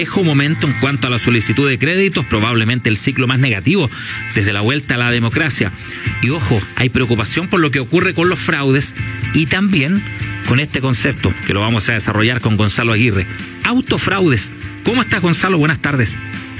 momento en cuanto a la solicitud de créditos, probablemente el ciclo más negativo desde la vuelta a la democracia. Y ojo, hay preocupación por lo que ocurre con los fraudes y también con este concepto que lo vamos a desarrollar con Gonzalo Aguirre: autofraudes. ¿Cómo estás, Gonzalo? Buenas tardes.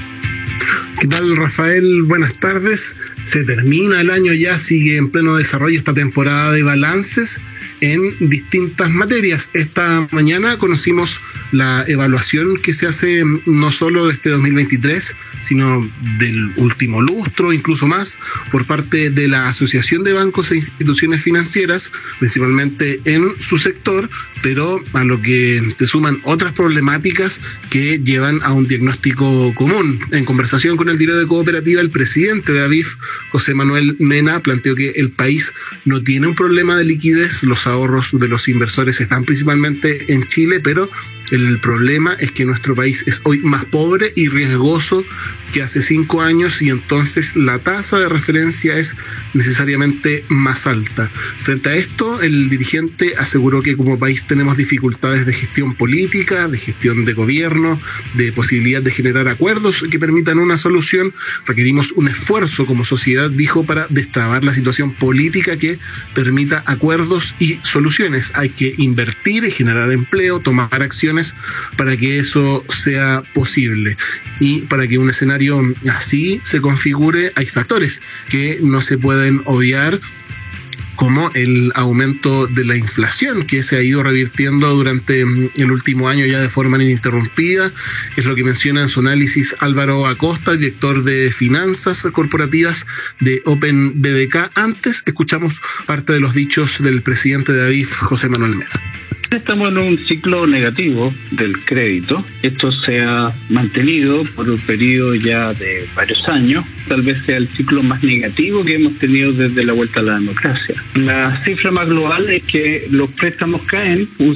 ¿Qué tal, Rafael? Buenas tardes. Se termina el año ya, sigue en pleno desarrollo esta temporada de balances en distintas materias. Esta mañana conocimos la evaluación que se hace no solo de este 2023, sino del último lustro, incluso más, por parte de la Asociación de Bancos e Instituciones Financieras, principalmente en su sector, pero a lo que se suman otras problemáticas que llevan a un diagnóstico común. En conversación con el Diario de Cooperativa, el presidente de ABIF, José Manuel Mena, planteó que el país no tiene un problema de liquidez, los ahorros de los inversores están principalmente en Chile, pero el problema es que nuestro país es hoy más pobre y riesgoso que hace 5 años, y entonces la tasa de referencia es necesariamente más alta. Frente a esto, el dirigente aseguró que como país tenemos dificultades de gestión política, de gestión de gobierno, de posibilidad de generar acuerdos que permitan una solución. Requerimos un esfuerzo como sociedad, dijo, para destrabar la situación política que permita acuerdos y soluciones. Hay que invertir y generar empleo, tomar acciones para que eso sea posible. Y para que un escenario así se configure, hay factores que no se pueden obviar, como el aumento de la inflación que se ha ido revirtiendo durante el último año ya de forma ininterrumpida. Es lo que menciona en su análisis Álvaro Acosta, director de finanzas corporativas de Open BBK. Antes escuchamos parte de los dichos del presidente de ABIF, José Manuel Mena. Estamos en un ciclo negativo del crédito. Esto se ha mantenido por un periodo ya de varios años. Tal vez sea el ciclo más negativo que hemos tenido desde la vuelta a la democracia. La cifra más global es que los préstamos caen un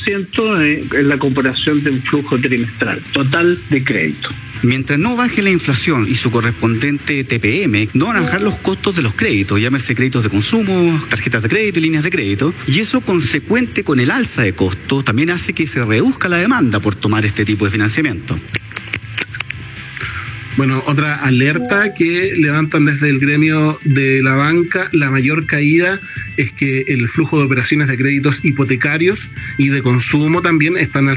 6% en la comparación de un flujo trimestral total de crédito. Mientras no baje la inflación y su correspondiente TPM, no van a bajar los costos de los créditos, llámese créditos de consumo, tarjetas de crédito y líneas de crédito, y eso, consecuente con el alza de costos, también hace que se reduzca la demanda por tomar este tipo de financiamiento. Bueno, otra alerta que levantan desde el gremio de la banca: la mayor caída es que el flujo de operaciones de créditos hipotecarios y de consumo también están al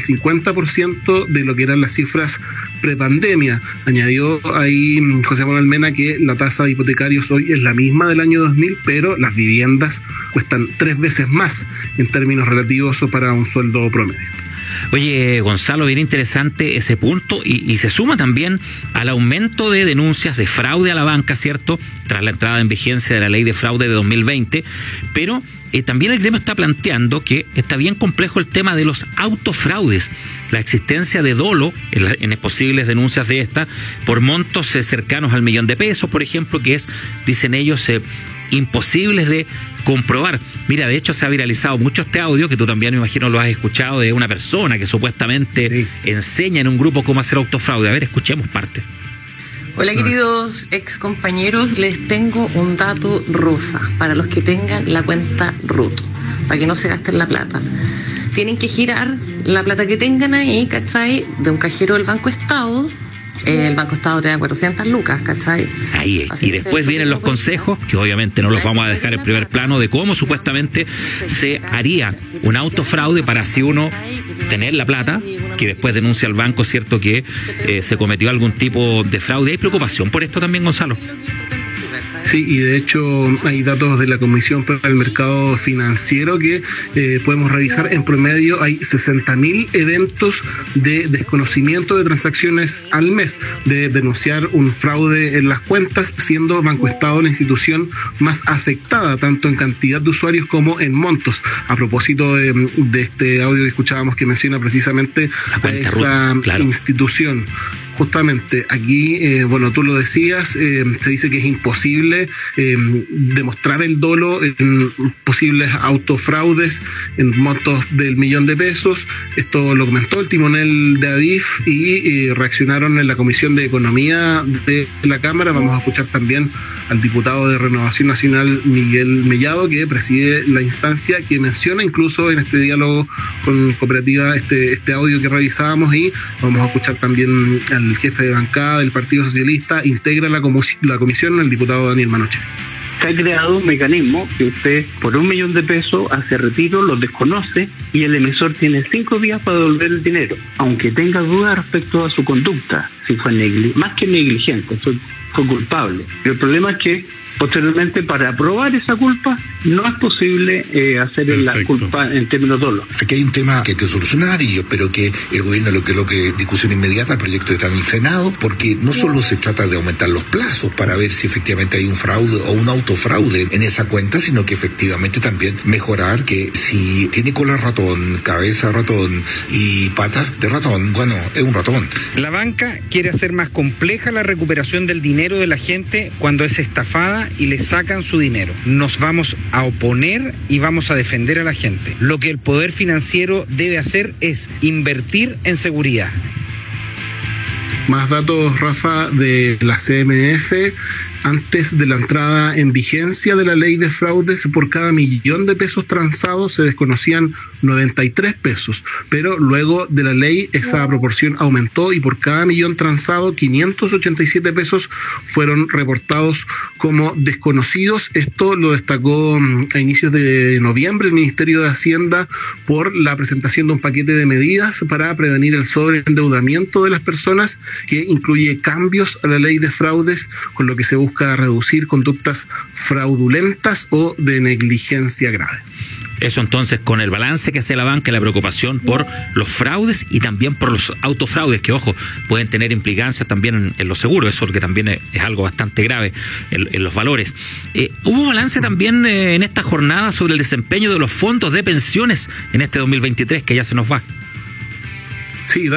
50% de lo que eran las cifras prepandemia. Añadió ahí José Manuel Mena que la tasa de hipotecarios hoy es la misma del año 2000, pero las viviendas cuestan 3 veces más en términos relativos para un sueldo promedio. Oye, Gonzalo, bien interesante ese punto, y se suma también al aumento de denuncias de fraude a la banca, ¿cierto?, tras la entrada en vigencia de la ley de fraude de 2020, pero también el gremio está planteando que está bien complejo el tema de los autofraudes, la existencia de dolo en posibles denuncias de esta por montos cercanos al $1.000.000, por ejemplo, que es, dicen ellos, imposibles de comprobar. Mira, de hecho se ha viralizado mucho este audio, que tú también me imagino lo has escuchado, de una persona que supuestamente enseña en un grupo cómo hacer autofraude. A ver, escuchemos parte. Hola, queridos ex compañeros, les tengo un dato rosa para los que tengan la cuenta RUT, para que no se gasten la plata. Tienen que girar la plata que tengan ahí, ¿cachai?, de un cajero del Banco Estado. El Banco Estado te da 400 lucas, ¿cachai? Ahí, y después vienen los consejos, que obviamente no los vamos a dejar en primer plano, de cómo supuestamente se haría un autofraude para así uno tener la plata, que después denuncia al banco, ¿cierto?, que se cometió algún tipo de fraude. ¿Hay preocupación por esto también, Gonzalo? Sí, y de hecho hay datos de la Comisión para el Mercado Financiero que podemos revisar. En promedio hay 60.000 eventos de desconocimiento de transacciones al mes, de denunciar un fraude en las cuentas, siendo Banco Estado la institución más afectada, tanto en cantidad de usuarios como en montos. A propósito de este audio que escuchábamos, que menciona precisamente a esa institución. Justamente, aquí, bueno, tú lo decías, se dice que es imposible demostrar el dolo en posibles autofraudes en montos del $1.000.000. Esto lo comentó el timonel de ADIF y reaccionaron en la Comisión de Economía de la Cámara. Vamos a escuchar también al diputado de Renovación Nacional, Miguel Mellado, que preside la instancia, que menciona incluso en este diálogo con Cooperativa este audio que revisábamos, y vamos a escuchar también al jefe de bancada del Partido Socialista, integra la comisión, el diputado Daniel Manoche. Se ha creado un mecanismo que usted por $1.000.000 hace retiro, lo desconoce y el emisor tiene 5 días para devolver el dinero, aunque tenga dudas respecto a su conducta, si fue más que negligente, fue culpable. Pero el problema es que posteriormente, para probar esa culpa, no es posible hacer la culpa en términos dolo. Aquí hay un tema que hay que solucionar, y yo espero que el gobierno lo que discusión inmediata, el proyecto está en el Senado, porque no solo se trata de aumentar los plazos para ver si efectivamente hay un fraude o un autofraude en esa cuenta, sino que efectivamente también mejorar que si tiene cola ratón, cabeza ratón y patas de ratón, bueno, es un ratón. La banca quiere hacer más compleja la recuperación del dinero de la gente cuando es estafada y le sacan su dinero. Nos vamos a oponer y vamos a defender a la gente. Lo que el poder financiero debe hacer es invertir en seguridad. Más datos, Rafa, de la CMF. Antes de la entrada en vigencia de la ley de fraudes, por cada $1.000.000 transados se desconocían 93 pesos, pero luego de la ley esa proporción aumentó y por cada $1.000.000 transado, 587 pesos fueron reportados como desconocidos. Esto lo destacó a inicios de noviembre el Ministerio de Hacienda por la presentación de un paquete de medidas para prevenir el sobreendeudamiento de las personas, que incluye cambios a la ley de fraudes, con lo que se busca reducir conductas fraudulentas o de negligencia grave. Eso entonces, con el balance que hace la banca, la preocupación por los fraudes y también por los autofraudes, que ojo, pueden tener implicancias también en los seguros, eso que también es algo bastante grave en los valores. Hubo balance también en esta jornada sobre el desempeño de los fondos de pensiones en este 2023, que ya se nos va. Sí,